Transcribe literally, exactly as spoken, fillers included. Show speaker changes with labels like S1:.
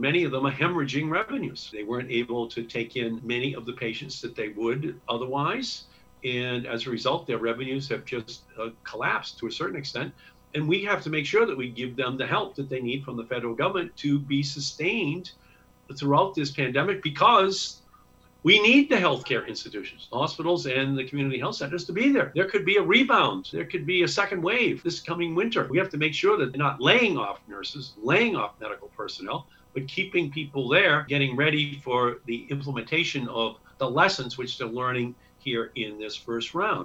S1: many of them are hemorrhaging revenues. They weren't able to take in many of the patients that they would otherwise. And as a result, their revenues have just uh, collapsed to a certain extent. And we have to make sure that we give them the help that they need from the federal government to be sustained throughout this pandemic, because we need the healthcare institutions, the hospitals and the community health centers to be there. There could be a rebound. There could be a second wave this coming winter. We have to make sure that they're not laying off nurses, laying off medical personnel, but keeping people there, getting ready for the implementation of the lessons which they're learning here in this first round.